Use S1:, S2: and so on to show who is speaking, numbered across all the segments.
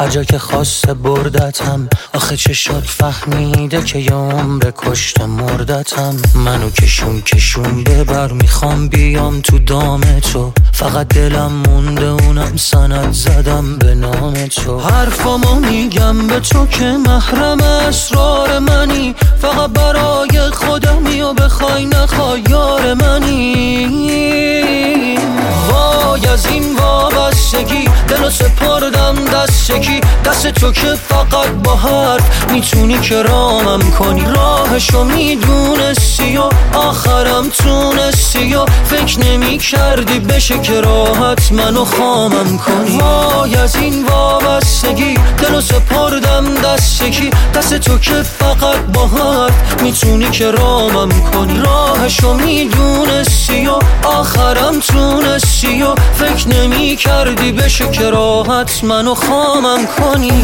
S1: هر جا که خواسته بردتم. آخه چشات فهمیده که یه عمر کشته مردتم. منو کشون ببر، میخوام بیام تو دام تو. فقط دلم مونده اونم سند زدم به نام تو. حرفامو میگم به تو که محرم اسرار منی. فقط برای خودمی و بخوای نخوای یار منی. وای از این وابستگی دلو سپردم دست یکی. دست تو که فقط با حرف میتونی که رامم کنی. راهشو میدونستی و آخرم تونستی و فکر نمی کردی بشه که راحت منو خامم کنی. وای از این وابستگی دلو سپردم دست یکی. دست تو که فقط با حرف میتونی که رامم کنی. راهشو میدونستی و آخرم تونستی و فکر نمی کردی بشه که راحت منو خامم کنی.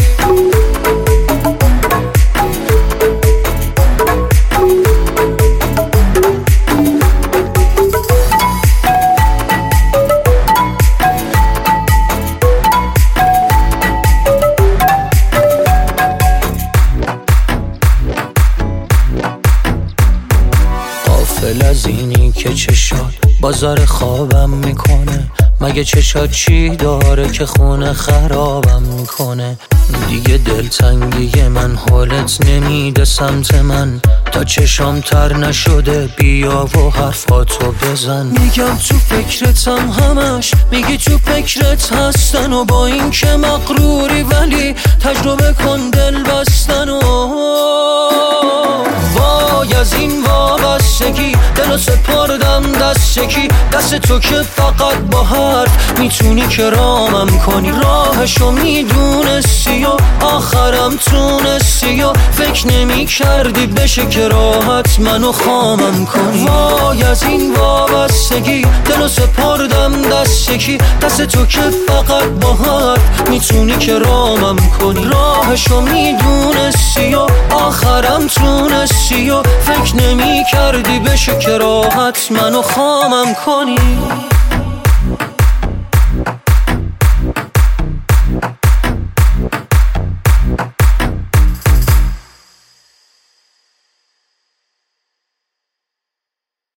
S1: غافل از اینی که چشات بازار خوابم میکنه. مگه چشات چی داره که خونه خرابم میکنه؟ دیگه دلتنگی من حالت نمیده سمت من. تا چشام تر نشده بیا و حرفاتو بزن. میگم تو فکرتم همش، میگی تو فکرت هستن و با این که مغروری ولی تجربه کن دل بستن. و وای از این وابستگی دلو سپردم دست یکی. دست تو که فقط با حرف میتونی که رامم کنی. راهشو میدونستی و آخرم تونستی و فکر نمی کردی بشه که راحت منو خامم کنی. وای از این وابستگی دلو سپردم دست یکی. دست تو که فقط با حرف میتونی که رامم کنی. راهشو میدونستی و آخرم تونستی و فکر نمی کردی بشه که راحت منو خامم کنی.